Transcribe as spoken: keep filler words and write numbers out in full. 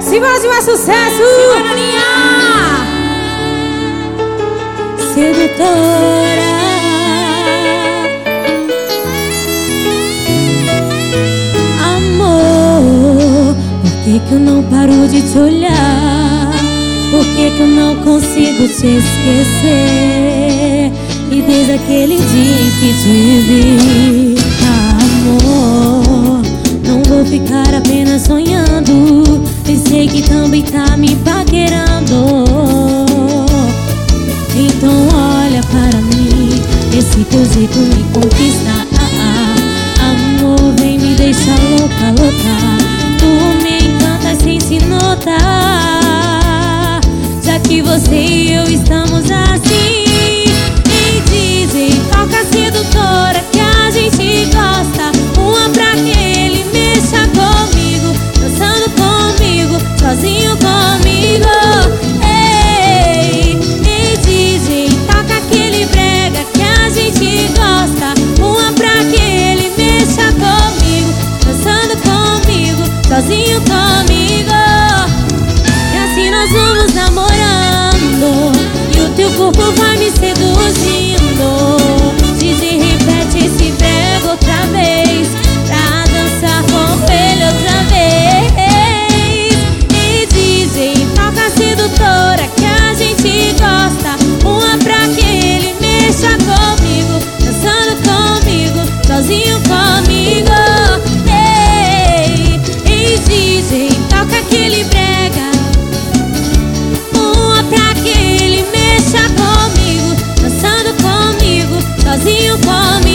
Simbora de mais sucesso! Simbora, Aninha! Sedutora, amor, por que que eu não paro de te olhar? Por que que eu não consigo te esquecer? E desde aquele dia em que te vi, amor, não vou ficar apenas sonhando. E sei que também tá me paquerando. Então olha para mim, esse teu jeito me conquista. ah, ah. Amor, vem me deixar louca, louca. Tu me encanta sem se notar. Já que você e eu estamos assim. E dizem, toca sedutora, que a gente gosta. Uma pra que ele mexa comigo, dançando comigo, sozinho comigo. Ei, e dizem, toca aquele brega, que a gente gosta. Uma pra que ele mexa comigo, dançando comigo, sozinho comigo. E assim nós vamos namorando, e o teu corpo vai me seduzindo. Diz e repete esse brega outra vez, pra dançar com ele outra vez. E dizem, toca sedutora, que a gente gosta. Uma pra que ele mexa comigo, dançando comigo, sozinho comigo. Ei, e dizem, toca aquele brega. Uma pra que ele mexa comigo, dançando comigo, sozinho comigo.